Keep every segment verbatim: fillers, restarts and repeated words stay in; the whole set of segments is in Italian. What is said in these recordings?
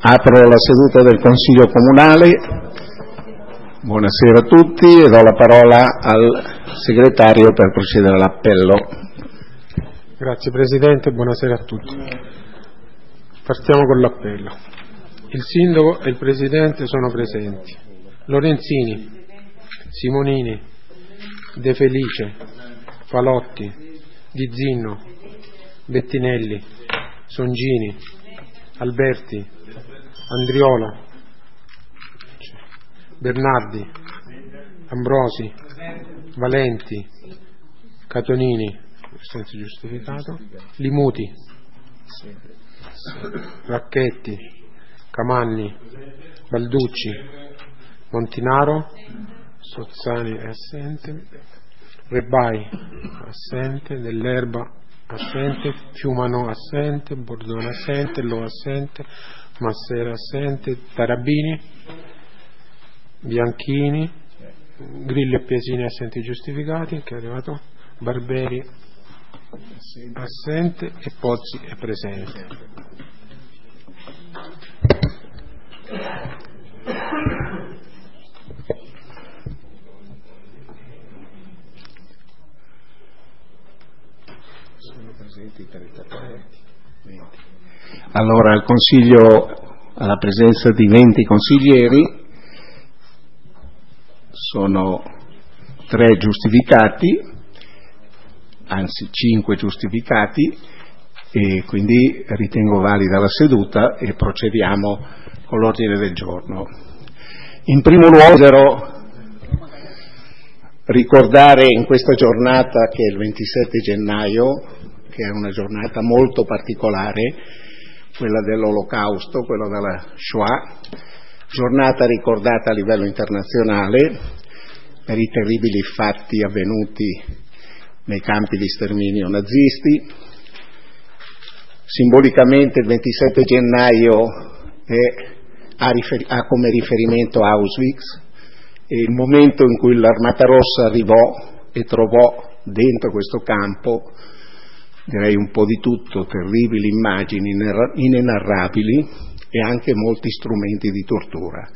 Apro la seduta del Consiglio Comunale. Buonasera a tutti e do la parola al segretario per procedere all'appello. Grazie Presidente, buonasera a tutti. Partiamo con l'appello. Il Sindaco e il Presidente sono presenti. Lorenzini, Simonini, De Felice, Falotti, Di Zinno, Bettinelli, Songini, Alberti, Andriola, Bernardi, Ambrosi, Valenti, Catonini, senso giustificato, Limuti, Racchetti, Camanni, Balducci, Montinaro, Sozzani è assente, Rebai assente, Dell'Erba assente, Fiumano assente, Bordone assente, Lo assente, Massera assente, Tarabini, Bianchini, Grilli e Piesini assenti giustificati, che è arrivato, Barberi assente e Pozzi è presente. Sono presenti trentatré, venti. Allora il Consiglio, alla presenza di venti consiglieri, sono tre giustificati, anzi cinque giustificati, e quindi ritengo valida la seduta e procediamo con l'ordine del giorno. In primo luogo desidero ricordare in questa giornata, che è il ventisette gennaio, che è una giornata molto particolare, quella dell'Olocausto, quella della Shoah, giornata ricordata a livello internazionale per i terribili fatti avvenuti nei campi di sterminio nazisti. Simbolicamente il ventisette gennaio è, ha, rifer- ha come riferimento Auschwitz, e il momento in cui l'Armata Rossa arrivò e trovò dentro questo campo, direi un po' di tutto, terribili immagini inenarrabili e anche molti strumenti di tortura.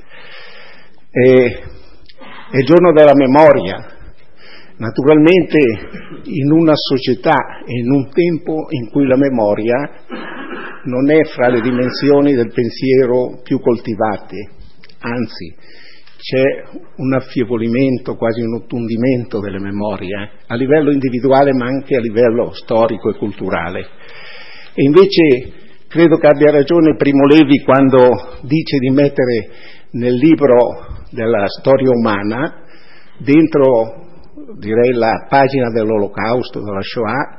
E, è il giorno della memoria. Naturalmente in una società e in un tempo in cui la memoria non è fra le dimensioni del pensiero più coltivate, anzi c'è un affievolimento, quasi un ottundimento delle memorie, a livello individuale ma anche a livello storico e culturale. E invece credo che abbia ragione Primo Levi quando dice di mettere nel libro della storia umana, dentro direi la pagina dell'Olocausto, della Shoah,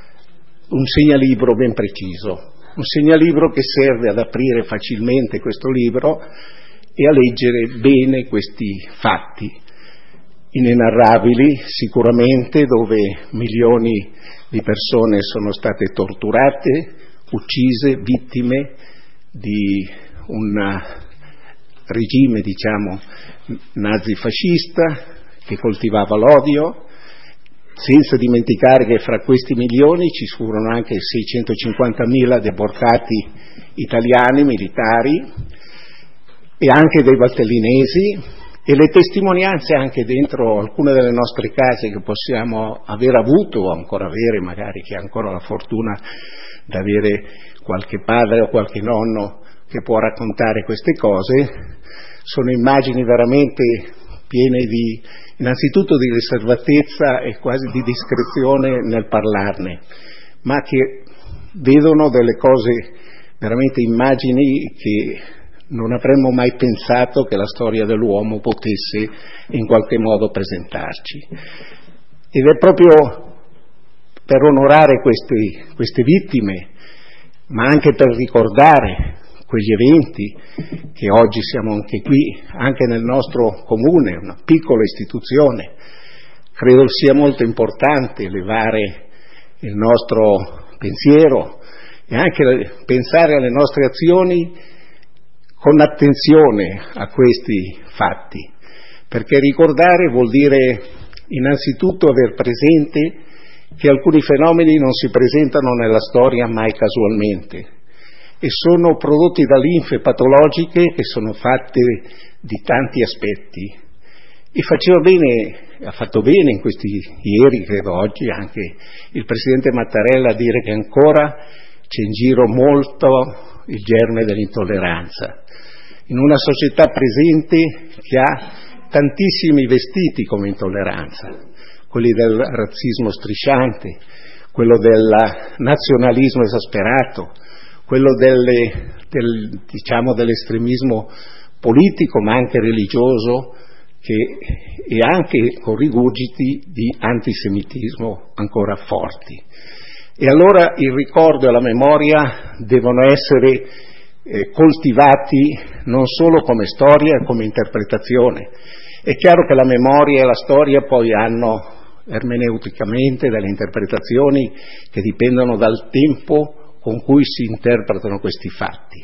un segnalibro ben preciso, un segnalibro che serve ad aprire facilmente questo libro e a leggere bene questi fatti inenarrabili, sicuramente, dove milioni di persone sono state torturate, uccise, vittime di un regime, diciamo, nazifascista che coltivava l'odio, senza dimenticare che fra questi milioni ci furono anche seicentocinquantamila deportati italiani, militari, e anche dei valtellinesi, e le testimonianze anche dentro alcune delle nostre case che possiamo aver avuto o ancora avere, magari chi ha ancora la fortuna di avere qualche padre o qualche nonno che può raccontare queste cose, sono immagini veramente piene di, innanzitutto di riservatezza e quasi di discrezione nel parlarne, ma che vedono delle cose, veramente immagini che non avremmo mai pensato che la storia dell'uomo potesse in qualche modo presentarci. Ed è proprio per onorare questi, queste vittime, ma anche per ricordare quegli eventi, che oggi siamo anche qui, anche nel nostro comune, una piccola istituzione, credo sia molto importante elevare il nostro pensiero e anche pensare alle nostre azioni con attenzione a questi fatti, perché ricordare vuol dire innanzitutto aver presente che alcuni fenomeni non si presentano nella storia mai casualmente, e sono prodotti da linfe patologiche che sono fatte di tanti aspetti. E faceva bene, ha fatto bene in questi ieri, credo oggi, anche il Presidente Mattarella a dire che ancora c'è in giro molto il germe dell'intolleranza. In una società presente che ha tantissimi vestiti come intolleranza, quelli del razzismo strisciante, quello del nazionalismo esasperato, quello delle, del, diciamo, dell'estremismo politico ma anche religioso, che, e anche con rigurgiti di antisemitismo ancora forti. E allora il ricordo e la memoria devono essere eh, coltivati non solo come storia e come interpretazione. È chiaro che la memoria e la storia poi hanno ermeneuticamente delle interpretazioni che dipendono dal tempo con cui si interpretano questi fatti.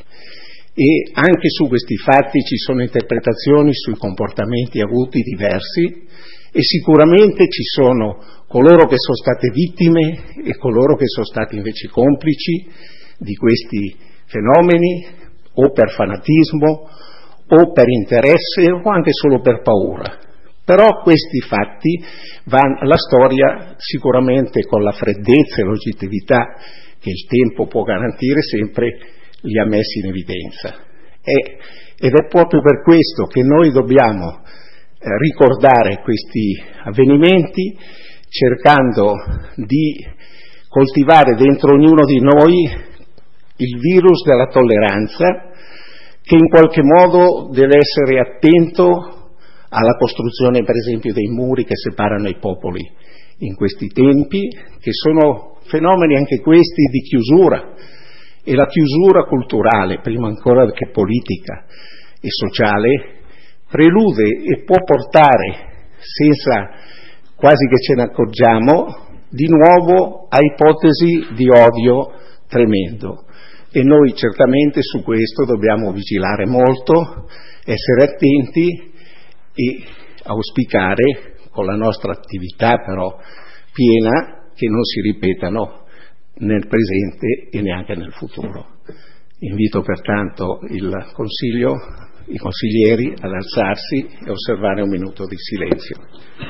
E anche su questi fatti ci sono interpretazioni sui comportamenti avuti diversi, e sicuramente ci sono coloro che sono state vittime e coloro che sono stati invece complici di questi fenomeni, o per fanatismo o per interesse o anche solo per paura. Però questi fatti vanno, la storia sicuramente con la freddezza e l'oggettività che il tempo può garantire sempre li ha messi in evidenza. E, ed è proprio per questo che noi dobbiamo eh, ricordare questi avvenimenti, cercando di coltivare dentro ognuno di noi il virus della tolleranza, che in qualche modo deve essere attento alla costruzione, per esempio, dei muri che separano i popoli in questi tempi, che sono fenomeni anche questi di chiusura. E la chiusura culturale, prima ancora che politica e sociale, prelude e può portare, senza quasi che ce ne accorgiamo, di nuovo a ipotesi di odio tremendo. E noi certamente su questo dobbiamo vigilare molto, essere attenti e auspicare, con la nostra attività però piena, che non si ripetano nel presente e neanche nel futuro. Invito pertanto il Consiglio, i consiglieri ad alzarsi e osservare un minuto di silenzio.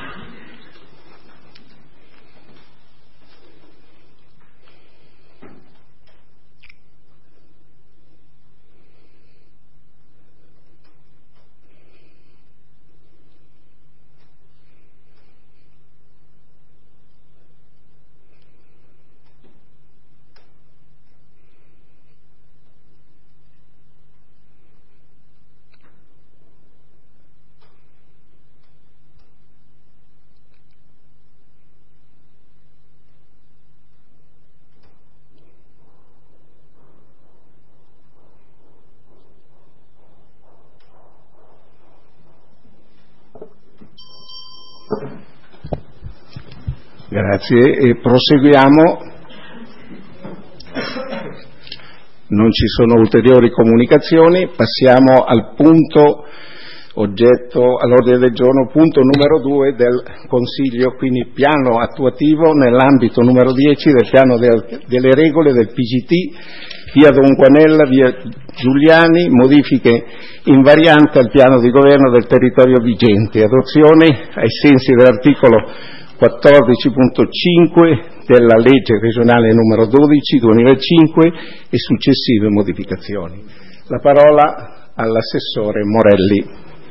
Grazie, e proseguiamo. Non ci sono ulteriori comunicazioni, passiamo al punto oggetto all'ordine del giorno, punto numero due del Consiglio, quindi piano attuativo nell'ambito numero dieci del piano del, delle regole del P G T, via Don Guanella, via Giuliani, modifiche invarianti al piano di governo del territorio vigente, adozione ai sensi dell'articolo quattordici punto cinque della legge regionale numero dodici duemilacinque e successive modificazioni. La parola all'assessore Morelli.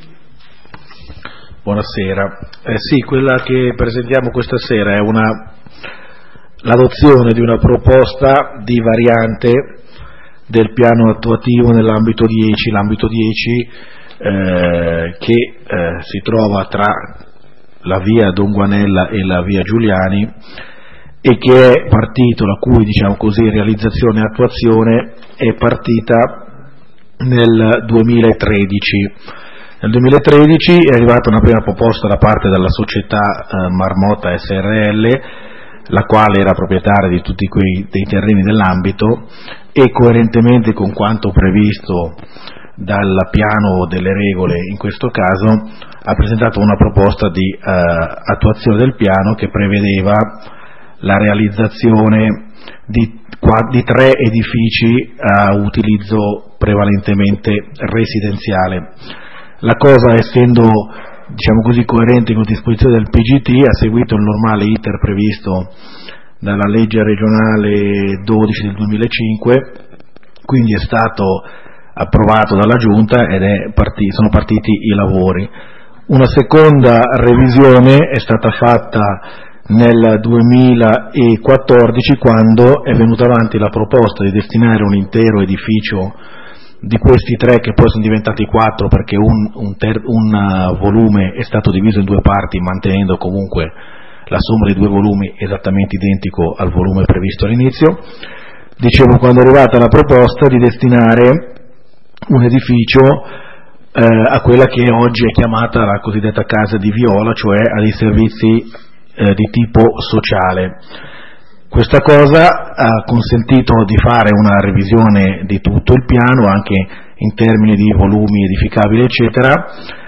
Buonasera. Eh sì, quella che presentiamo questa sera è una, l'adozione di una proposta di variante del piano attuativo nell'ambito dieci, l'ambito dieci eh, che eh, si trova tra la via Don Guanella e la via Giuliani, e che è partito, la cui, diciamo così, realizzazione e attuazione è partita nel duemilatredici. Nel duemilatredici è arrivata una prima proposta da parte della società eh, Marmotta S R L, la quale era proprietaria di tutti quei dei terreni dell'ambito, e coerentemente con quanto previsto dal piano delle regole in questo caso ha presentato una proposta di eh, attuazione del piano che prevedeva la realizzazione di di tre edifici a utilizzo prevalentemente residenziale. La cosa, essendo diciamo così coerente con le disposizioni del P G T, ha seguito il normale iter previsto dalla legge regionale dodici del duemilacinque, quindi è stato approvato dalla Giunta ed è partito, sono partiti i lavori. Una seconda revisione è stata fatta nel duemilaquattordici, quando è venuta avanti la proposta di destinare un intero edificio di questi tre, che poi sono diventati quattro perché un, un, ter- un volume è stato diviso in due parti, mantenendo comunque la somma dei due volumi esattamente identico al volume previsto all'inizio. Dicevo, quando è arrivata la proposta di destinare un edificio eh, a quella che oggi è chiamata la cosiddetta casa di Viola, cioè a dei servizi eh, di tipo sociale. Questa cosa ha consentito di fare una revisione di tutto il piano, anche in termini di volumi edificabili, eccetera.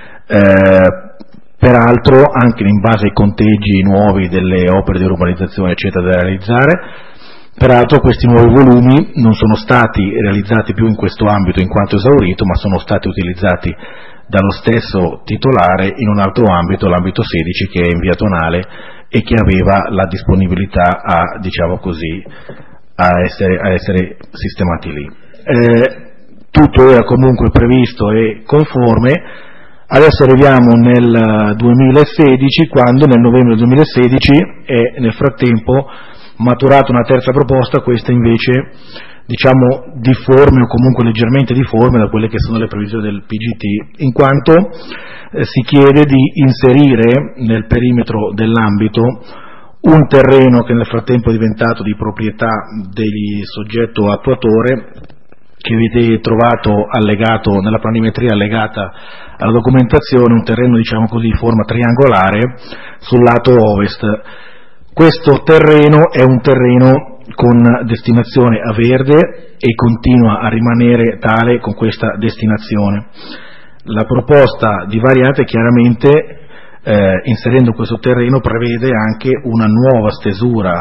Eh, peraltro, anche in base ai conteggi nuovi delle opere di urbanizzazione, eccetera, da realizzare. Peraltro questi nuovi volumi non sono stati realizzati più in questo ambito in quanto esaurito, ma sono stati utilizzati dallo stesso titolare in un altro ambito, l'ambito sedici, che è in via Tonale e che aveva la disponibilità a, diciamo così, a essere, a essere sistemati lì. Eh, tutto era comunque previsto e conforme. Adesso arriviamo nel duemilasedici, quando nel novembre duemilasedici è nel frattempo maturata una terza proposta, questa invece diciamo difforme o comunque leggermente difforme da quelle che sono le previsioni del P G T, in quanto eh, si chiede di inserire nel perimetro dell'ambito un terreno che nel frattempo è diventato di proprietà del soggetto attuatore, che avete trovato allegato nella planimetria allegata alla documentazione, un terreno diciamo così di forma triangolare sul lato ovest. Questo terreno è un terreno con destinazione a verde e continua a rimanere tale con questa destinazione. La proposta di variante chiaramente eh, inserendo questo terreno prevede anche una nuova stesura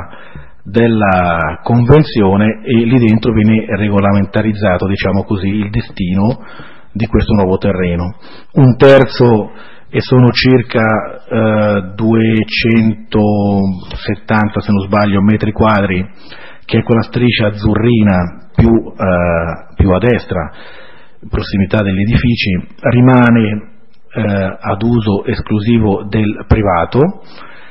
della convenzione e lì dentro viene regolamentarizzato, diciamo così, il destino di questo nuovo terreno. Un terzo, e sono circa eh, duecentosettanta, se non sbaglio, metri quadri, che è quella striscia azzurrina più, eh, più a destra, in prossimità degli edifici, rimane eh, ad uso esclusivo del privato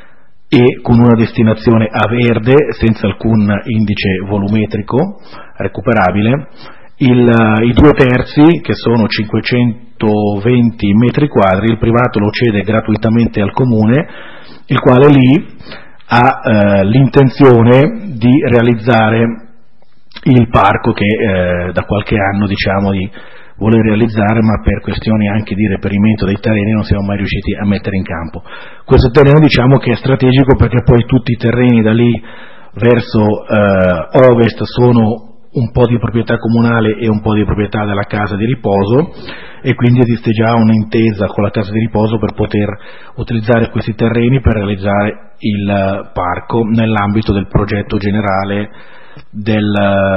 e con una destinazione a verde senza alcun indice volumetrico recuperabile. Il, I due terzi, che sono cinquecentoventi metri quadri, il privato lo cede gratuitamente al comune, il quale lì ha eh, l'intenzione di realizzare il parco che eh, da qualche anno diciamo di voler realizzare, ma per questioni anche di reperimento dei terreni non siamo mai riusciti a mettere in campo. Questo terreno diciamo che è strategico perché poi tutti i terreni da lì verso eh, ovest sono un po' di proprietà comunale e un po' di proprietà della casa di riposo, e quindi esiste già un'intesa con la casa di riposo per poter utilizzare questi terreni per realizzare il parco nell'ambito del progetto generale del,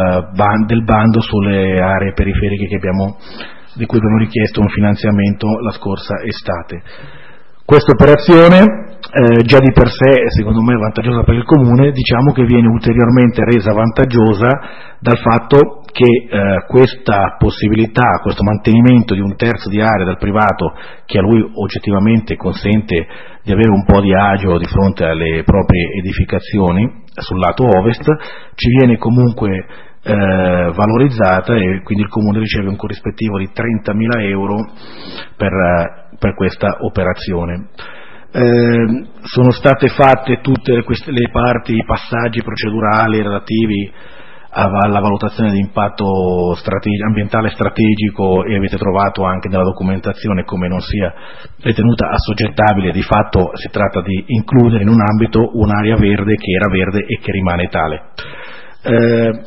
del bando sulle aree periferiche che abbiamo, di cui abbiamo richiesto un finanziamento la scorsa estate. Questa operazione eh, già di per sé secondo me è vantaggiosa per il comune, diciamo che viene ulteriormente resa vantaggiosa dal fatto che eh, questa possibilità, questo mantenimento di un terzo di area dal privato, che a lui oggettivamente consente di avere un po' di agio di fronte alle proprie edificazioni sul lato ovest, ci viene comunque eh, valorizzata, e quindi il comune riceve un corrispettivo di trentamila euro per, per questa operazione. Eh, sono state fatte tutte queste, le parti, i passaggi procedurali relativi alla valutazione di impatto strategi- ambientale strategico, e avete trovato anche nella documentazione come non sia ritenuta assoggettabile. Di fatto si tratta di includere in un ambito un'area verde che era verde e che rimane tale. Eh,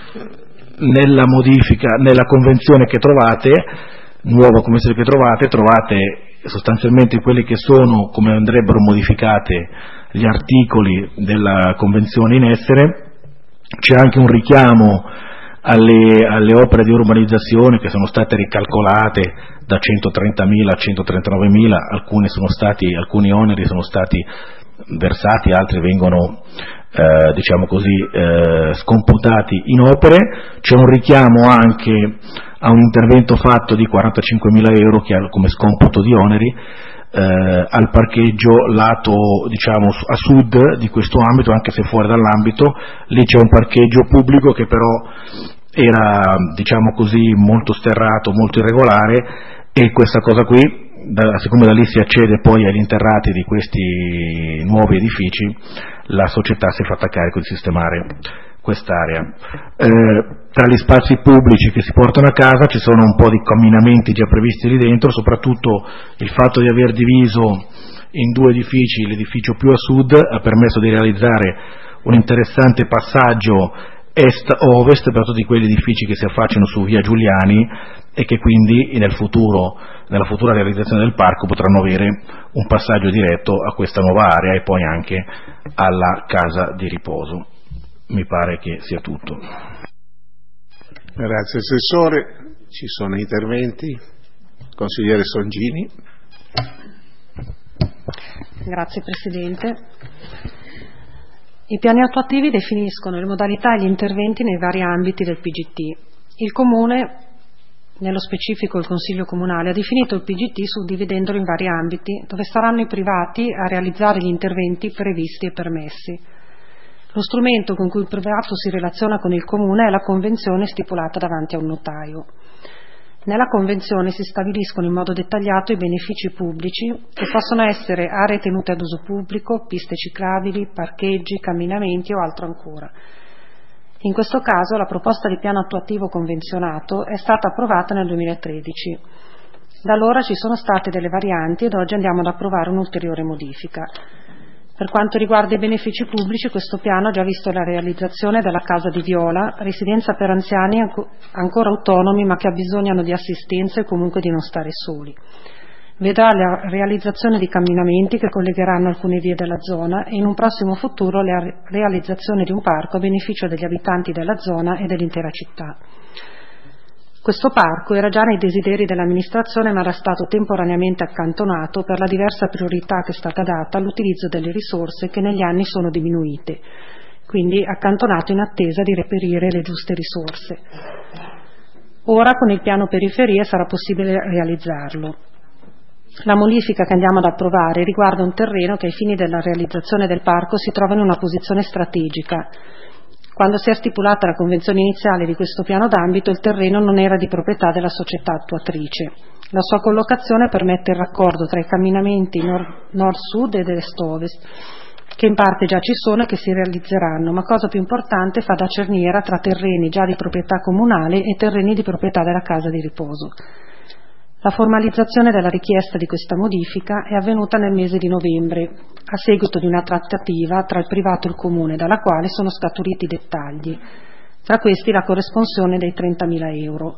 nella modifica, nella convenzione che trovate, nuova convenzione che trovate, trovate sostanzialmente quelli che sono, come andrebbero modificate, gli articoli della convenzione in essere, C'è anche un richiamo alle, alle opere di urbanizzazione che sono state ricalcolate da centotrentamila a centotrentanovemila, alcuni, sono stati, alcuni oneri sono stati versati, altri vengono eh, diciamo così eh, scomputati in opere. C'è un richiamo anche a un intervento fatto di quarantacinquemila euro che ha come scomputo di oneri Eh, al parcheggio lato, diciamo, a sud di questo ambito, anche se fuori dall'ambito. Lì c'è un parcheggio pubblico che però era, diciamo così, molto sterrato, molto irregolare, e questa cosa qui, da, siccome da lì si accede poi agli interrati di questi nuovi edifici, la società si è fatta carico di sistemare quest'area. Eh, tra gli spazi pubblici che si portano a casa ci sono un po' di camminamenti già previsti lì dentro, soprattutto il fatto di aver diviso in due edifici l'edificio più a sud ha permesso di realizzare un interessante passaggio est-ovest per tutti quegli edifici che si affacciano su via Giuliani e che quindi nel futuro, nella futura realizzazione del parco, potranno avere un passaggio diretto a questa nuova area e poi anche alla casa di riposo. Mi pare che sia tutto. Grazie Assessore. Ci sono interventi? Consigliere Songini. Grazie Presidente. I piani attuativi definiscono le modalità e gli interventi nei vari ambiti del P G T. Il Comune, nello specifico il Consiglio Comunale, ha definito il P G T suddividendolo in vari ambiti, dove saranno i privati a realizzare gli interventi previsti e permessi. Lo strumento con cui il privato si relaziona con il Comune è la convenzione stipulata davanti a un notaio. Nella convenzione si stabiliscono in modo dettagliato i benefici pubblici, che possono essere aree tenute ad uso pubblico, piste ciclabili, parcheggi, camminamenti o altro ancora. In questo caso la proposta di piano attuativo convenzionato è stata approvata nel duemilatredici. Da allora ci sono state delle varianti ed oggi andiamo ad approvare un'ulteriore modifica. Per quanto riguarda i benefici pubblici, questo piano ha già visto la realizzazione della Casa di Viola, residenza per anziani ancora autonomi ma che abbisognano di assistenza e comunque di non stare soli. Vedrà la realizzazione di camminamenti che collegheranno alcune vie della zona e in un prossimo futuro la realizzazione di un parco a beneficio degli abitanti della zona e dell'intera città. Questo parco era già nei desideri dell'amministrazione ma era stato temporaneamente accantonato per la diversa priorità che è stata data all'utilizzo delle risorse che negli anni sono diminuite, quindi accantonato in attesa di reperire le giuste risorse. Ora con il piano periferie sarà possibile realizzarlo. La modifica che andiamo ad approvare riguarda un terreno che ai fini della realizzazione del parco si trova in una posizione strategica. Quando si è stipulata la convenzione iniziale di questo piano d'ambito, il terreno non era di proprietà della società attuatrice. La sua collocazione permette il raccordo tra i camminamenti nord-sud ed est-ovest, che in parte già ci sono e che si realizzeranno, ma cosa più importante fa da cerniera tra terreni già di proprietà comunale e terreni di proprietà della casa di riposo. La formalizzazione della richiesta di questa modifica è avvenuta nel mese di novembre, a seguito di una trattativa tra il privato e il Comune, dalla quale sono scaturiti i dettagli, tra questi la corresponsione dei trentamila euro.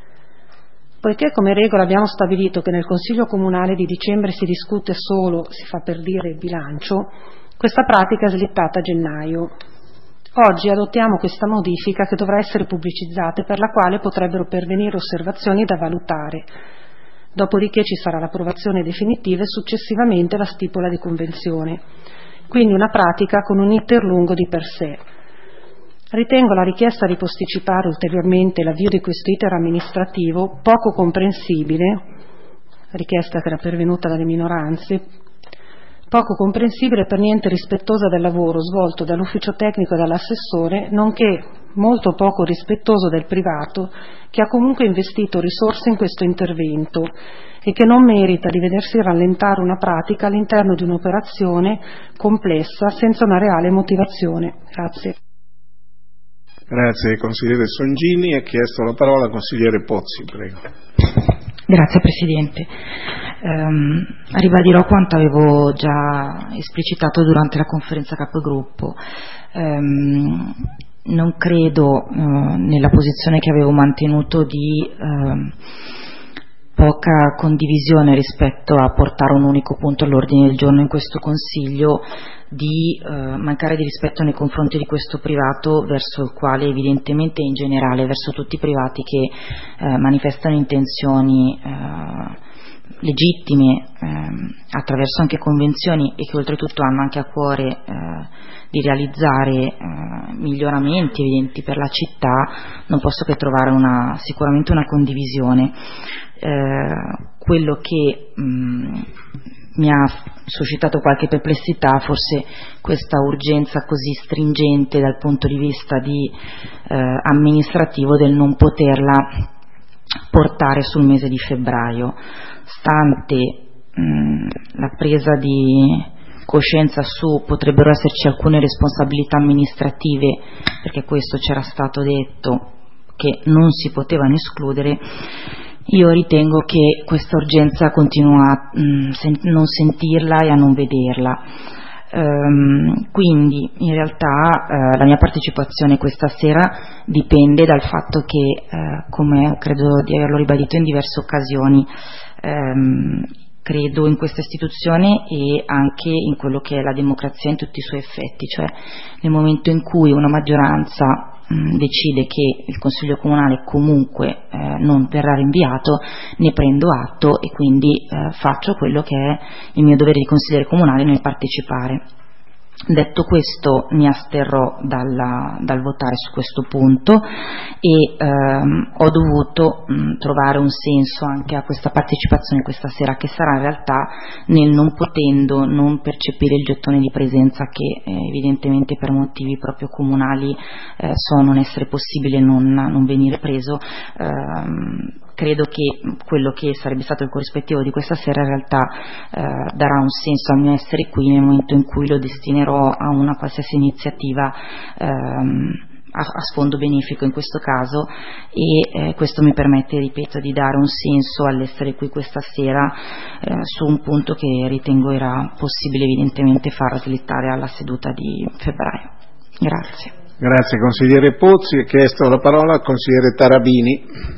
Poiché come regola abbiamo stabilito che nel Consiglio Comunale di dicembre si discute solo, si fa per dire, il bilancio, questa pratica è slittata a gennaio. Oggi adottiamo questa modifica che dovrà essere pubblicizzata e per la quale potrebbero pervenire osservazioni da valutare. Dopodiché ci sarà l'approvazione definitiva e successivamente la stipula di convenzione. Quindi una pratica con un iter lungo di per sé. Ritengo la richiesta di posticipare ulteriormente l'avvio di questo iter amministrativo poco comprensibile, richiesta che era pervenuta dalle minoranze, poco comprensibile e per niente rispettosa del lavoro svolto dall'ufficio tecnico e dall'assessore, nonché molto poco rispettoso del privato che ha comunque investito risorse in questo intervento e che non merita di vedersi rallentare una pratica all'interno di un'operazione complessa senza una reale motivazione. Grazie. Grazie consigliere Songini. Ha chiesto la parola il consigliere Pozzi, prego. Grazie Presidente. Um, ribadirò quanto avevo già esplicitato durante la conferenza capogruppo. Um, non credo uh, nella posizione che avevo mantenuto di uh, poca condivisione rispetto a portare un unico punto all'ordine del giorno in questo Consiglio, di eh, mancare di rispetto nei confronti di questo privato, verso il quale evidentemente in generale, verso tutti i privati che eh, manifestano intenzioni eh, legittime eh, attraverso anche convenzioni e che oltretutto hanno anche a cuore eh, di realizzare eh, miglioramenti evidenti per la città, non posso che trovare una, sicuramente una condivisione. Eh, quello che mh, mi ha suscitato qualche perplessità, forse questa urgenza così stringente dal punto di vista di, eh, amministrativo del non poterla portare sul mese di febbraio, stante mh, la presa di coscienza su potrebbero esserci alcune responsabilità amministrative, perché questo c'era stato detto che non si potevano escludere. Io ritengo che questa urgenza continua a mh, sen- non sentirla e a non vederla. Ehm, quindi in realtà eh, la mia partecipazione questa sera dipende dal fatto che, eh, come credo di averlo ribadito in diverse occasioni, ehm, credo in questa istituzione e anche in quello che è la democrazia in tutti i suoi effetti, cioè nel momento in cui una maggioranza decide che il Consiglio Comunale comunque eh, non verrà rinviato, ne prendo atto e quindi eh, faccio quello che è il mio dovere di consigliere comunale nel partecipare. Detto questo, mi asterrò dalla, dal votare su questo punto e ehm, ho dovuto mh, trovare un senso anche a questa partecipazione questa sera, che sarà in realtà nel non potendo non percepire il gettone di presenza che eh, evidentemente per motivi proprio comunali eh, so non essere possibile non, non venire preso. Ehm, credo che quello che sarebbe stato il corrispettivo di questa sera in realtà eh, darà un senso al mio essere qui nel momento in cui lo destinerò a una qualsiasi iniziativa ehm, a, a sfondo benefico in questo caso, e eh, questo mi permette, ripeto, di dare un senso all'essere qui questa sera eh, su un punto che ritengo era possibile evidentemente far slittare alla seduta di febbraio. Grazie. Grazie consigliere Pozzi. Ha chiesto la parola al consigliere Tarabini.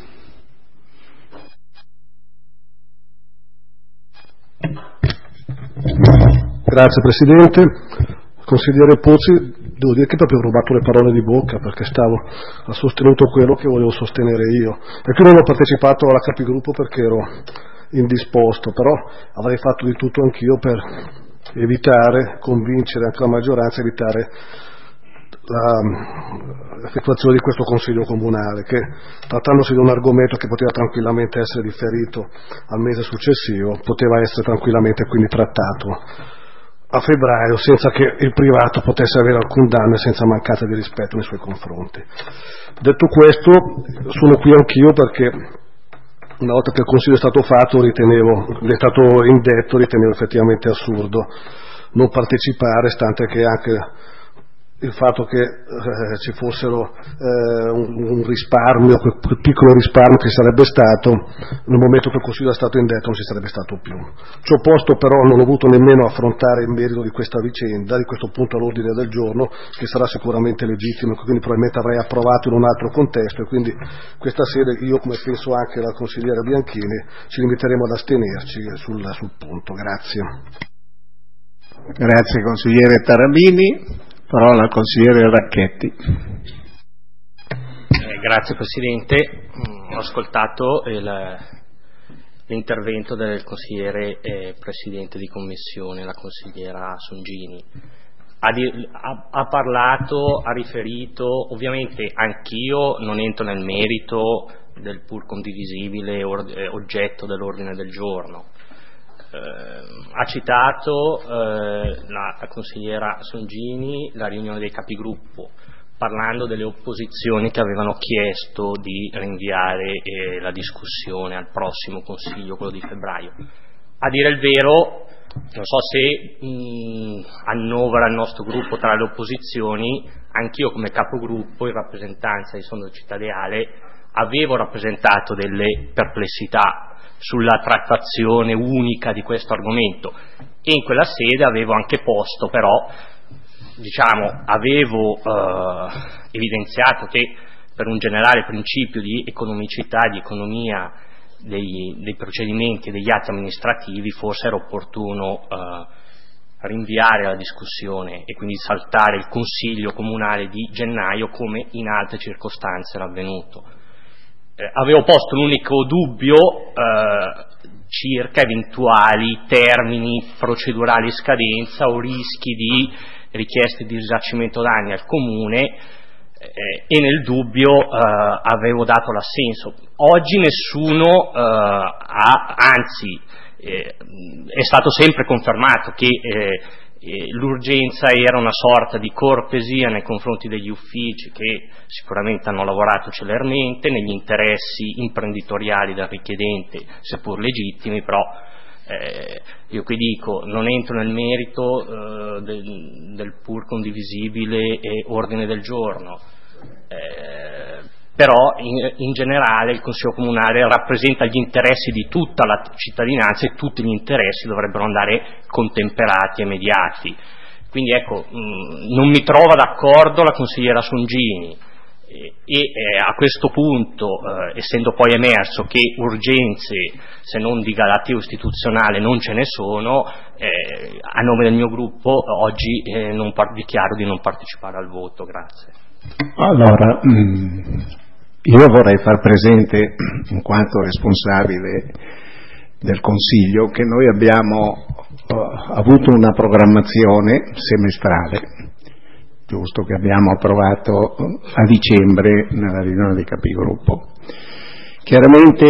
Grazie Presidente. Consigliere Pozzi, devo dire che proprio ho rubato le parole di bocca, perché stavo ha sostenuto quello che volevo sostenere io, e quindi non ho partecipato alla capigruppo perché ero indisposto, però avrei fatto di tutto anch'io per evitare, convincere anche la maggioranza, evitare l'effettuazione di questo Consiglio Comunale, che trattandosi di un argomento che poteva tranquillamente essere differito al mese successivo, poteva essere tranquillamente quindi trattato a febbraio senza che il privato potesse avere alcun danno e senza mancanza di rispetto nei suoi confronti. Detto questo, sono qui anch'io perché una volta che il Consiglio è stato fatto, ritenevo, è stato indetto, ritenevo effettivamente assurdo non partecipare, stante che anche il fatto che eh, ci fossero eh, un, un risparmio, quel piccolo risparmio che sarebbe stato nel momento che il Consiglio è stato indetto, non ci sarebbe stato più. Ciò posto, però, non ho voluto nemmeno affrontare il merito di questa vicenda, di questo punto all'ordine del giorno, che sarà sicuramente legittimo, quindi probabilmente avrei approvato in un altro contesto, e quindi questa sera io, come penso anche la consigliera Bianchini, ci limiteremo ad astenerci sul, sul punto. Grazie. Grazie consigliere Tarabini. Parola al consigliere Racchetti. Eh, grazie Presidente, ho ascoltato il, l'intervento del consigliere eh, Presidente di Commissione, la consigliera Songini. Ha, di, ha, ha parlato, ha riferito, ovviamente anch'io non entro nel merito del pur condivisibile or, eh, oggetto dell'ordine del giorno. Eh, ha citato eh, la, la consigliera Songini la riunione dei capigruppo, parlando delle opposizioni che avevano chiesto di rinviare eh, la discussione al prossimo Consiglio, quello di febbraio. A dire il vero, non so se mh, annovera il nostro gruppo tra le opposizioni, anch'io come capogruppo in rappresentanza di Sondo Città Ideale avevo rappresentato delle perplessità sulla trattazione unica di questo argomento, e in quella sede avevo anche posto, però diciamo avevo eh, evidenziato che per un generale principio di economicità, di economia dei, dei procedimenti e degli atti amministrativi forse era opportuno eh, rinviare la discussione e quindi saltare il consiglio comunale di gennaio come in altre circostanze era avvenuto. Eh, avevo posto l'unico dubbio eh, circa eventuali termini procedurali in scadenza o rischi di richieste di risarcimento danni al comune eh, e nel dubbio eh, avevo dato l'assenso. Oggi nessuno eh, ha, anzi eh, è stato sempre confermato che eh, eh, l'urgenza era una sorta di cortesia nei confronti degli uffici che sicuramente hanno lavorato celermente negli interessi imprenditoriali del richiedente, seppur legittimi, però Eh, io qui dico, non entro nel merito eh, del, del pur condivisibile e ordine del giorno, eh, però in, in generale il Consiglio Comunale rappresenta gli interessi di tutta la cittadinanza e tutti gli interessi dovrebbero andare contemperati e mediati. Quindi ecco, mh, non mi trova d'accordo la consigliera Songini. E eh, a questo punto, eh, essendo poi emerso che urgenze, se non di galateo istituzionale, non ce ne sono, eh, a nome del mio gruppo oggi eh, non par- dichiaro di non partecipare al voto. Grazie. Allora, io vorrei far presente, in quanto responsabile del Consiglio, che noi abbiamo uh, avuto una programmazione semestrale, giusto, che abbiamo approvato a dicembre nella riunione dei capigruppo. Chiaramente,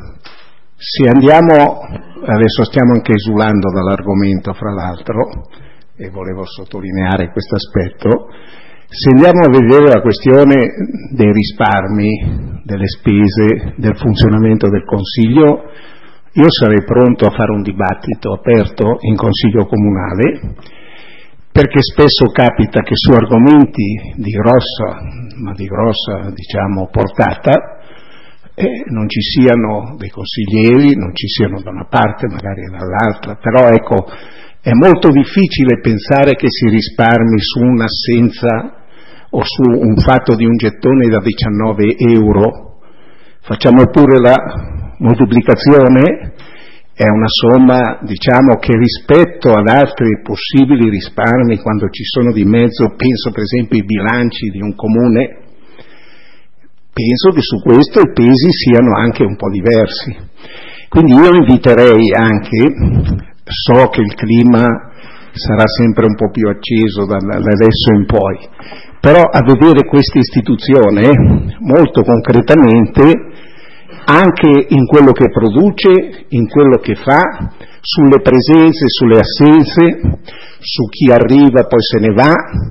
se andiamo, adesso stiamo anche esulando dall'argomento fra l'altro, e volevo sottolineare questo aspetto, se andiamo a vedere la questione dei risparmi, delle spese, del funzionamento del Consiglio, io sarei pronto a fare un dibattito aperto in Consiglio Comunale, perché spesso capita che su argomenti di grossa, ma di grossa, diciamo, portata, eh, non ci siano dei consiglieri, non ci siano da una parte, magari dall'altra, però ecco, è molto difficile pensare che si risparmi su un'assenza o su un fatto di un gettone da diciannove euro. Facciamo pure la moltiplicazione, è una somma, diciamo, che rispetto ad altri possibili risparmi, quando ci sono di mezzo, penso per esempio ai bilanci di un comune, penso che su questo i pesi siano anche un po' diversi. Quindi io inviterei anche, so che il clima sarà sempre un po' più acceso da, da adesso in poi, però a vedere questa istituzione molto concretamente, anche in quello che produce, in quello che fa, sulle presenze, sulle assenze, su chi arriva poi se ne va,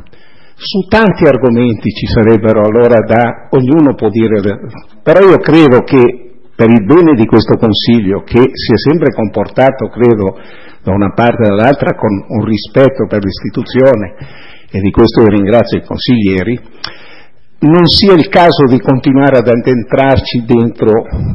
su tanti argomenti ci sarebbero allora da, ognuno può dire, però io credo che per il bene di questo Consiglio, che si è sempre comportato, credo, da una parte e dall'altra con un rispetto per l'istituzione, e di questo io ringrazio i consiglieri, non sia il caso di continuare ad addentrarci dentro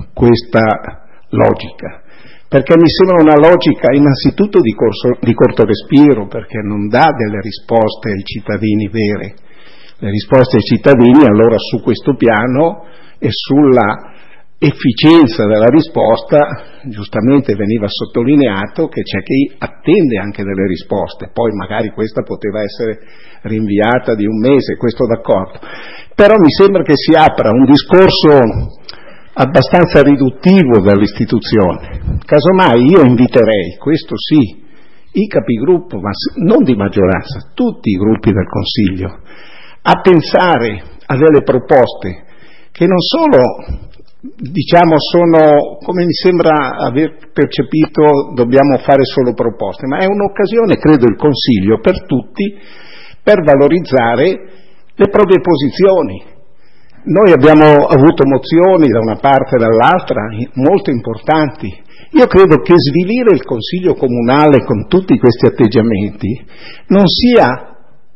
questa logica, perché mi sembra una logica innanzitutto di, corso, di corto respiro, perché non dà delle risposte ai cittadini vere. Le risposte ai cittadini allora su questo piano e sulla efficienza della risposta, giustamente veniva sottolineato che c'è chi attende anche delle risposte, poi magari questa poteva essere rinviata di un mese, questo d'accordo, però mi sembra che si apra un discorso abbastanza riduttivo dell'istituzione. Casomai io inviterei, questo sì, i capigruppo, ma non di maggioranza, tutti i gruppi del Consiglio, a pensare a delle proposte che non solo, diciamo, sono, come mi sembra aver percepito, dobbiamo fare solo proposte, ma è un'occasione, credo, il Consiglio per tutti, per valorizzare le proprie posizioni. Noi abbiamo avuto mozioni da una parte e dall'altra molto importanti. Io credo che svilire il Consiglio Comunale con tutti questi atteggiamenti non sia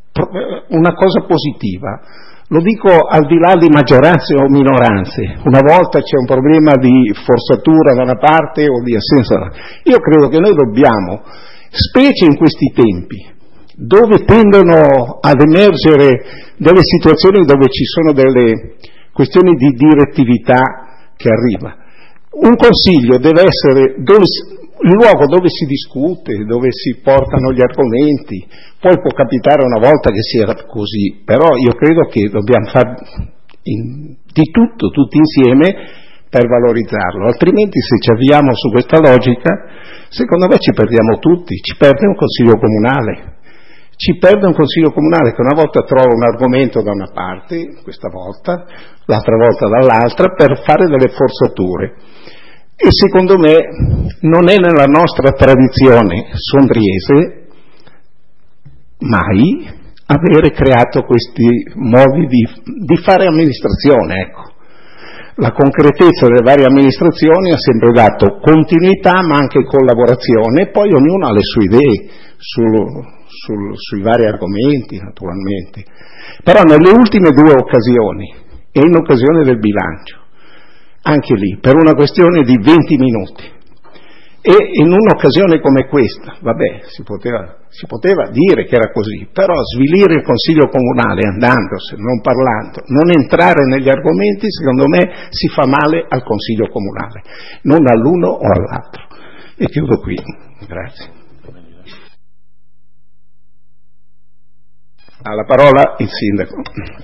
una cosa positiva. Lo dico al di là di maggioranze o minoranze. Una volta c'è un problema di forzatura da una parte o di assenza. Io credo che noi dobbiamo, specie in questi tempi, dove tendono ad emergere delle situazioni dove ci sono delle questioni di direttività che arriva, Un consiglio deve essere dove, il luogo dove si discute, dove si portano gli argomenti. Poi può capitare una volta che sia così, però io credo che dobbiamo fare in, di tutto, tutti insieme, per valorizzarlo, altrimenti se ci avviamo su questa logica, secondo me ci perdiamo tutti, ci perde un consiglio comunale, ci perde un consiglio comunale che una volta trova un argomento da una parte, questa volta, l'altra volta dall'altra, per fare delle forzature. E secondo me non è nella nostra tradizione sondriese mai avere creato questi modi di, di fare amministrazione, ecco. La concretezza delle varie amministrazioni ha sempre dato continuità ma anche collaborazione, e poi ognuno ha le sue idee sul, sul, sui vari argomenti naturalmente. Però nelle ultime due occasioni e in occasione del bilancio, anche lì per una questione di venti minuti, e in un'occasione come questa, vabbè, si poteva, si poteva dire che era così, però svilire il Consiglio Comunale andandosene, non parlando, non entrare negli argomenti, secondo me si fa male al Consiglio Comunale, non all'uno o all'altro. E chiudo qui. Grazie. Ha la parola il Sindaco.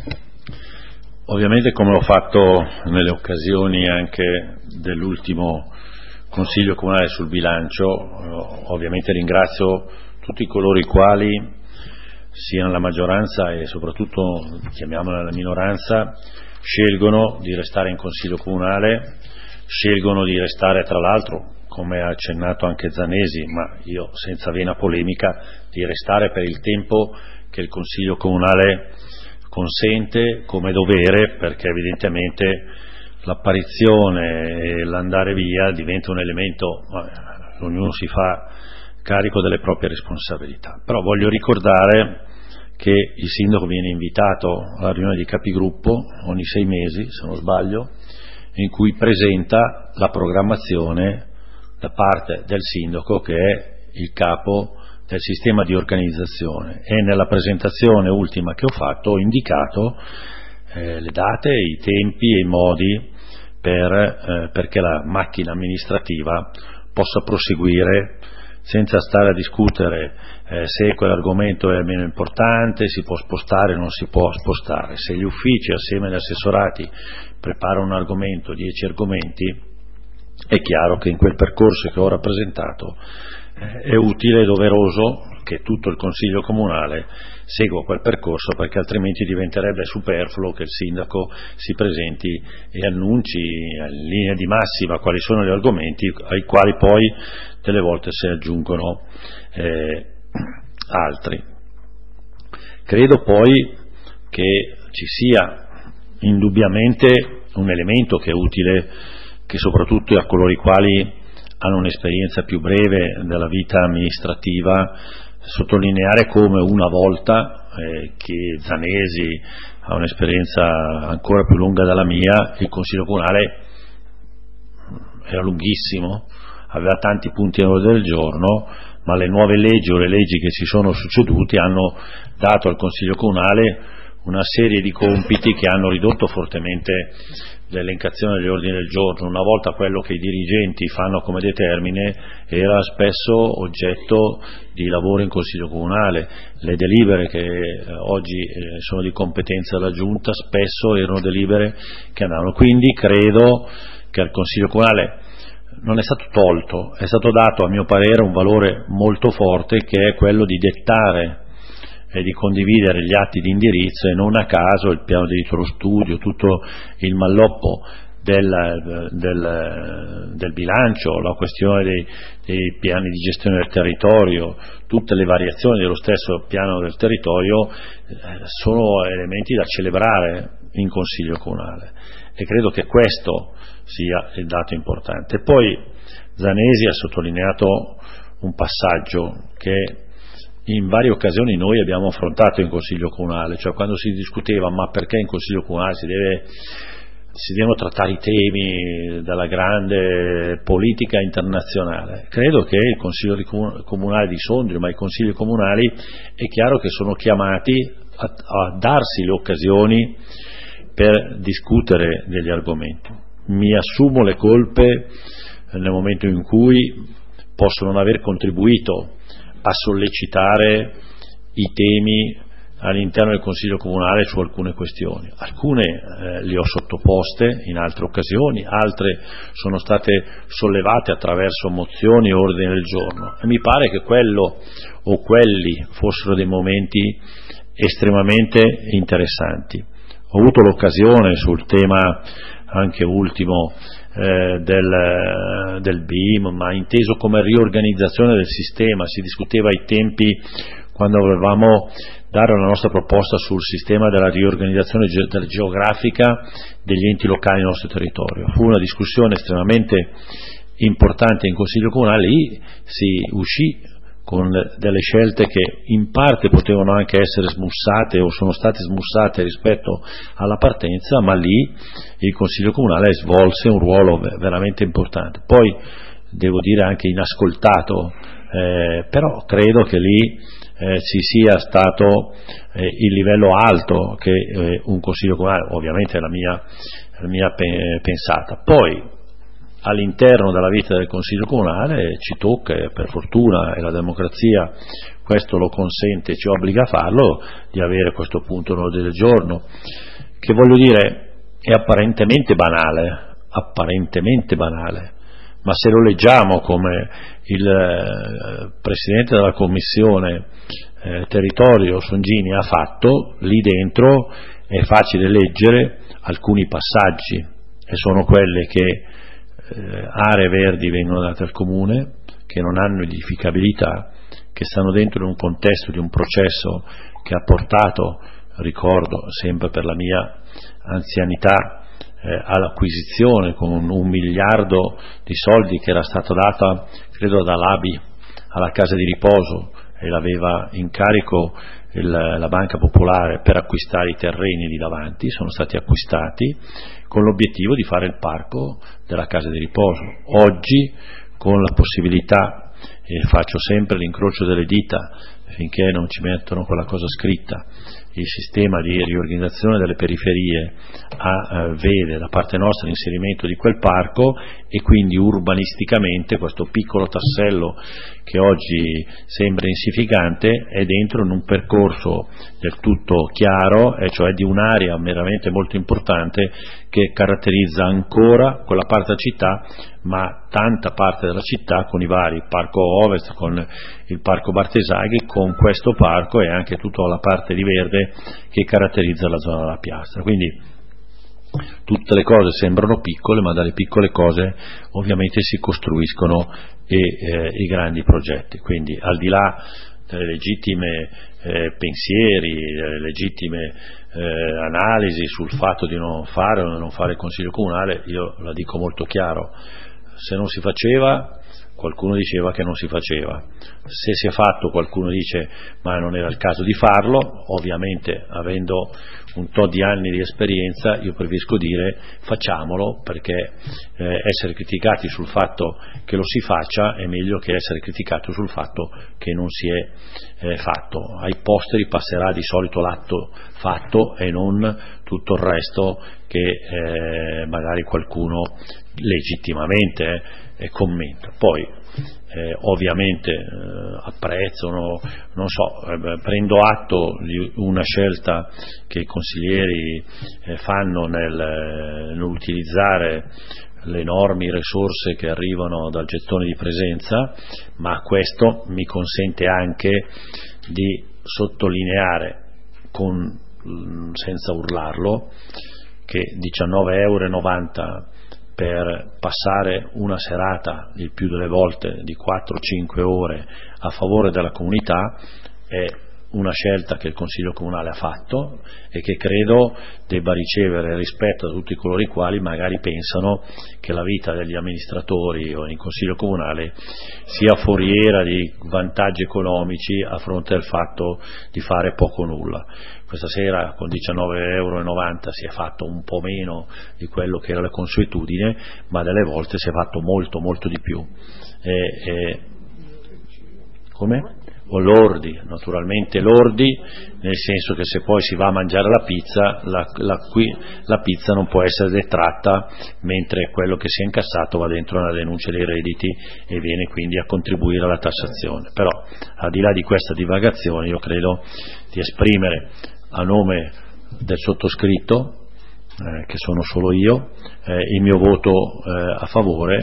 Ovviamente, come ho fatto nelle occasioni anche dell'ultimo Consiglio Comunale sul bilancio, ovviamente ringrazio tutti coloro i quali, sia nella maggioranza e soprattutto, chiamiamola la minoranza, scelgono di restare in Consiglio Comunale, scelgono di restare, tra l'altro, come ha accennato anche Zanesi, ma io senza vena polemica, di restare per il tempo che il Consiglio Comunale consente come dovere, perché evidentemente l'apparizione e l'andare via diventa un elemento, eh, ognuno si fa carico delle proprie responsabilità. Però voglio ricordare che il sindaco viene invitato alla riunione di capigruppo ogni sei mesi, se non sbaglio, in cui presenta la programmazione da parte del sindaco, che è il capo del sistema di organizzazione, e nella presentazione ultima che ho fatto ho indicato eh, le date, i tempi e i modi per, eh, perché la macchina amministrativa possa proseguire senza stare a discutere eh, se quell'argomento è meno importante, si può spostare o non si può spostare. Se gli uffici assieme agli assessorati preparano un argomento, dieci argomenti, è chiaro che in quel percorso che ho rappresentato è utile e doveroso che tutto il Consiglio Comunale segua quel percorso, perché altrimenti diventerebbe superfluo che il sindaco si presenti e annunci in linea di massima quali sono gli argomenti ai quali poi delle volte si aggiungono eh, altri. Credo poi che ci sia indubbiamente un elemento che è utile, che soprattutto a coloro i quali hanno un'esperienza più breve della vita amministrativa, sottolineare come una volta eh, che Zanesi ha un'esperienza ancora più lunga della mia, il Consiglio Comunale era lunghissimo, aveva tanti punti all'ordine del giorno, ma le nuove leggi o le leggi che si sono succedute hanno dato al Consiglio Comunale una serie di compiti che hanno ridotto fortemente l'elencazione degli ordini del giorno. Una volta quello che i dirigenti fanno come determine era spesso oggetto di lavoro in Consiglio Comunale. Le delibere che eh, oggi eh, sono di competenza della Giunta spesso erano delibere che andavano. Quindi credo che al Consiglio Comunale non è stato tolto, è stato dato a mio parere un valore molto forte, che è quello di dettare e di condividere gli atti di indirizzo, e non a caso il piano di diritto allo studio, tutto il malloppo del, del, del bilancio, la questione dei, dei piani di gestione del territorio, tutte le variazioni dello stesso piano del territorio eh, sono elementi da celebrare in Consiglio Comunale, e credo che questo sia il dato importante. Poi Zanesi ha sottolineato un passaggio che in varie occasioni noi abbiamo affrontato in Consiglio Comunale, cioè quando si discuteva ma perché in Consiglio Comunale si deve si devono trattare i temi della grande politica internazionale. Credo che il Consiglio Comunale di Sondrio, ma i Consigli Comunali, è chiaro che sono chiamati a, a darsi le occasioni per discutere degli argomenti. mi assumo le colpe nel momento in cui posso non aver contribuito a sollecitare i temi all'interno del Consiglio Comunale su alcune questioni. Alcune eh, le ho sottoposte in altre occasioni, altre sono state sollevate attraverso mozioni o ordini del giorno, e mi pare che quello o quelli fossero dei momenti estremamente interessanti. Ho avuto l'occasione sul tema anche ultimo eh, del, del B I M, ma inteso come riorganizzazione del sistema. Si discuteva ai tempi, quando volevamo dare la nostra proposta sul sistema della riorganizzazione ge- geografica degli enti locali nel nostro territorio. Fu una discussione estremamente importante in Consiglio Comunale, lì si uscì con delle scelte che in parte potevano anche essere smussate o sono state smussate rispetto alla partenza, ma lì il Consiglio Comunale svolse un ruolo veramente importante. Poi devo dire anche inascoltato, eh, però credo che lì eh, ci sia stato eh, il livello alto che eh, un Consiglio Comunale, ovviamente è la mia, la mia pe- pensata. Poi all'interno della vita del Consiglio Comunale ci tocca, per fortuna, e la democrazia questo lo consente e ci obbliga a farlo, di avere questo punto all'ordine del giorno, che voglio dire è apparentemente banale, apparentemente banale, ma se lo leggiamo come il eh, Presidente della Commissione eh, Territorio Songini ha fatto, lì dentro è facile leggere alcuni passaggi, e sono quelle che Eh, aree verdi vengono date al comune, che non hanno edificabilità, che stanno dentro in un contesto di un processo che ha portato, ricordo sempre per la mia anzianità, eh, all'acquisizione con un, un miliardo di soldi che era stato dato, credo, dall'A B I alla casa di riposo, e l'aveva in carico il, la Banca Popolare per acquistare i terreni di davanti. Sono stati acquistati con l'obiettivo di fare il parco della casa di riposo. Oggi, con la possibilità, e faccio sempre l'incrocio delle dita finché non ci mettono quella cosa scritta, il sistema di riorganizzazione delle periferie a, eh, vede da parte nostra l'inserimento di quel parco, e quindi urbanisticamente questo piccolo tassello che oggi sembra insignificante è dentro in un percorso del tutto chiaro, e cioè di un'area veramente molto importante che caratterizza ancora quella parte della città, ma tanta parte della città, con i vari Parco Ovest, con il Parco Bartesaghi, con questo parco e anche tutta la parte di verde che caratterizza la zona della piazza. Quindi tutte le cose sembrano piccole, ma dalle piccole cose ovviamente si costruiscono e, eh, i grandi progetti. Quindi, al di là delle legittime eh, pensieri, delle legittime eh, analisi sul fatto di non fare o non fare il Consiglio Comunale, io la dico molto chiaro: se non si faceva, qualcuno diceva che non si faceva; se si è fatto, qualcuno dice ma non era il caso di farlo. Ovviamente, avendo un tot di anni di esperienza, io preferisco dire facciamolo, perché eh, essere criticati sul fatto che lo si faccia è meglio che essere criticato sul fatto che non si è eh, fatto. Ai posteri passerà di solito l'atto fatto e non tutto il resto che eh, magari qualcuno legittimamente eh, commenta. Poi eh, ovviamente eh, apprezzo, no, non so, eh, prendo atto di una scelta che i consiglieri eh, fanno nel, nell'utilizzare le enormi risorse che arrivano dal gettone di presenza, ma questo mi consente anche di sottolineare, con, senza urlarlo, che diciannove virgola novanta euro per passare una serata, il più delle volte di quattro cinque ore, a favore della comunità è una scelta che il Consiglio Comunale ha fatto e che credo debba ricevere rispetto da tutti coloro i quali magari pensano che la vita degli amministratori o in Consiglio Comunale sia foriera di vantaggi economici a fronte del fatto di fare poco o nulla. Questa sera con diciannove virgola novanta euro si è fatto un po' meno di quello che era la consuetudine, ma delle volte si è fatto molto molto di più. E, e, come? o lordi, naturalmente lordi, nel senso che se poi si va a mangiare la pizza, la, la, qui, la pizza non può essere detratta, mentre quello che si è incassato va dentro una denuncia dei redditi e viene quindi a contribuire alla tassazione. Però, al di là di questa divagazione, io credo di esprimere a nome del sottoscritto, eh, che sono solo io, eh, il mio voto eh, a favore,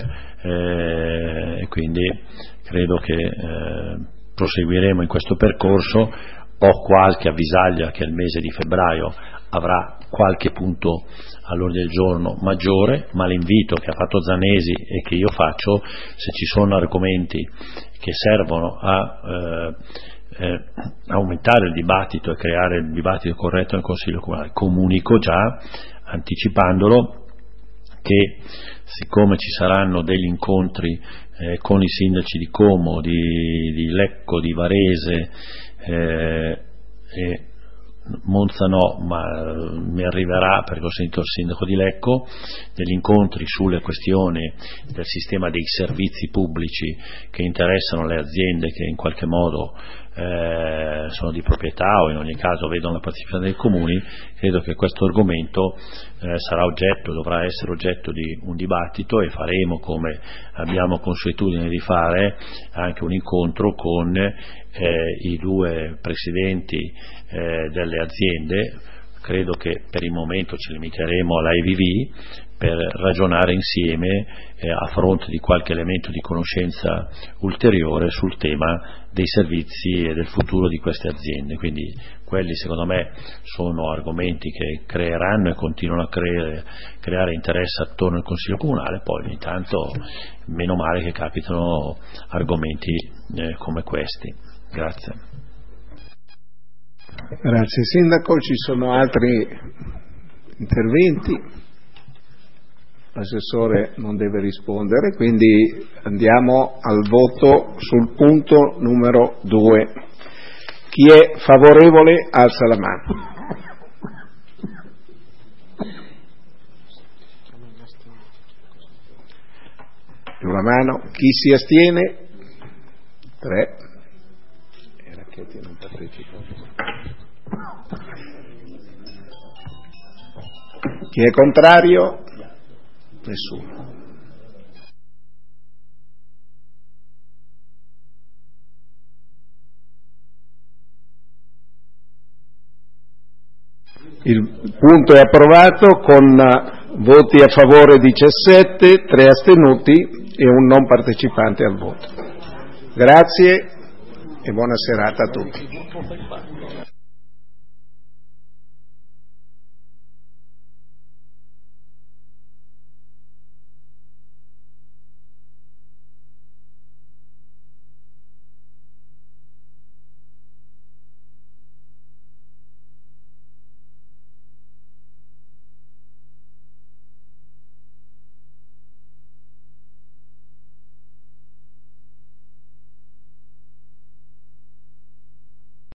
eh, e quindi credo che eh, proseguiremo in questo percorso. Ho qualche avvisaglia che il mese di febbraio avrà qualche punto all'ordine del giorno maggiore, ma l'invito che ha fatto Zanesi e che io faccio, se ci sono argomenti che servono a eh, eh, aumentare il dibattito e creare il dibattito corretto nel Consiglio Comunale, comunico già, anticipandolo, che siccome ci saranno degli incontri eh, con i sindaci di Como, di, di Lecco, di Varese eh, e Monza no, ma mi arriverà perché ho sentito il sindaco di Lecco, degli incontri sulle questioni del sistema dei servizi pubblici che interessano le aziende che in qualche modo eh, sono di proprietà o in ogni caso vedono la partecipazione dei comuni. Credo che questo argomento eh, sarà oggetto, dovrà essere oggetto di un dibattito, e faremo, come abbiamo consuetudine di fare, anche un incontro con eh, i due presidenti eh, delle aziende. Credo che per il momento ci limiteremo all'A I V V per ragionare insieme eh, a fronte di qualche elemento di conoscenza ulteriore sul tema dei servizi e del futuro di queste aziende. Quindi quelli secondo me sono argomenti che creeranno e continuano a creare, creare interesse attorno al Consiglio Comunale. Poi ogni tanto meno male che capitano argomenti eh, come questi. Grazie. Grazie Sindaco. Ci sono altri interventi? L'assessore non deve rispondere, quindi andiamo al voto sul punto numero due. Chi è favorevole alza la mano. Più la mano. Chi si astiene? Tre. E Racchetti non partecipa. Chi è contrario? Nessuno. Il punto è approvato con voti a favore diciassette, tre astenuti e un non partecipante al voto. Grazie e buona serata a tutti.